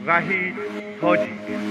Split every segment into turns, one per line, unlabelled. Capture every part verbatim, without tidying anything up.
وحید حاجی.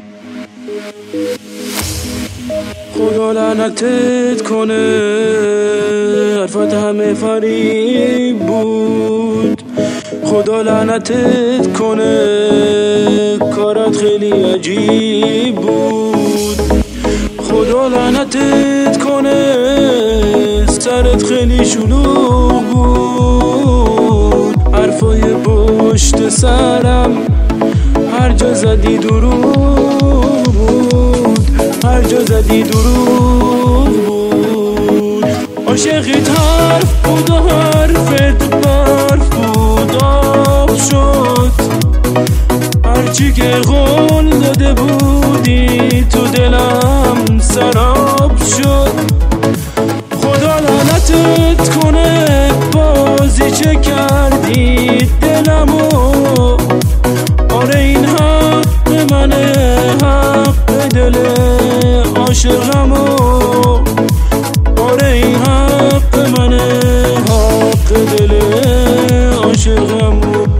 خدا لعنتت کنه، حرفات همه فریب بود. خدا لعنتت کنه، کارات خیلی عجیب بود. خدا لعنتت کنه، سرت خیلی شلوغ بود. حرفای پشت سرم هر جا زدی دروغ بود، هر جا زدی دروغ بود. عاشقیت حرف بود و حرفت برف بود، آب شد هرچی که قول داده بودی تو دلم سراب شد. خدا لعنتت کنه، بازی چه کردی دلمو. آره این حق منه، حق دل عاشقمو. آره این حق منه، حق دل عاشقمو.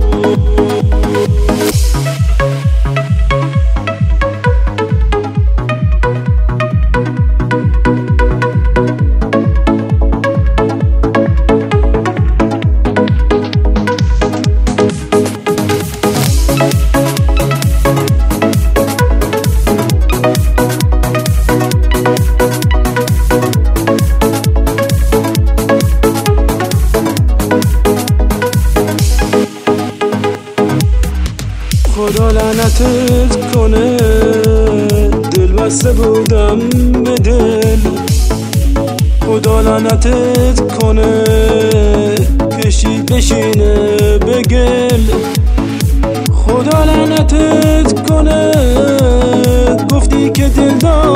خدا لعنتت کنه، دل بسته بودم به دل. خدا لعنتت کنه، کشی بشینه به گل. خدا لعنتت کنه، گفتی که دل دار